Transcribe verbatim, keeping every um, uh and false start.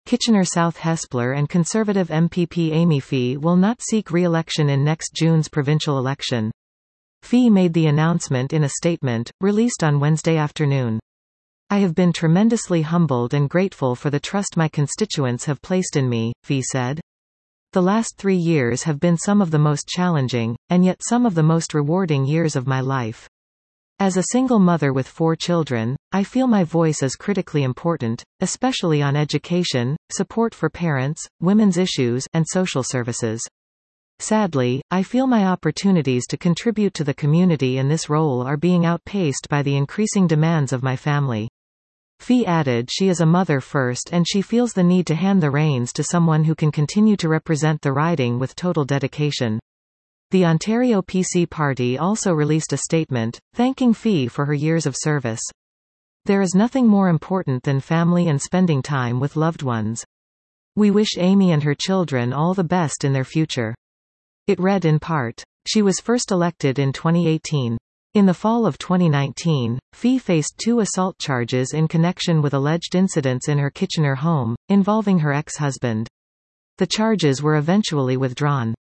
Kitchener South Hespeler and Conservative M P P Amy Fee will not seek re-election in next June's provincial election. Fee made the announcement in a statement, released on Wednesday afternoon. "I have been tremendously humbled and grateful for the trust my constituents have placed in me," Fee said. "The last three years have been some of the most challenging, and yet some of the most rewarding years of my life. As a single mother with four children, I feel my voice is critically important, especially on education, support for parents, women's issues, and social services. Sadly, I feel my opportunities to contribute to the community in this role are being outpaced by the increasing demands of my family." Fee added she is a mother first and she feels the need to hand the reins to someone who can continue to represent the riding with total dedication. The Ontario P C Party also released a statement, thanking Fee for her years of service. "There is nothing more important than family and spending time with loved ones. We wish Amy and her children all the best in their future." It read in part. She was first elected in twenty eighteen. In the fall of twenty nineteen, Fee faced two assault charges in connection with alleged incidents in her Kitchener home, involving her ex-husband. The charges were eventually withdrawn.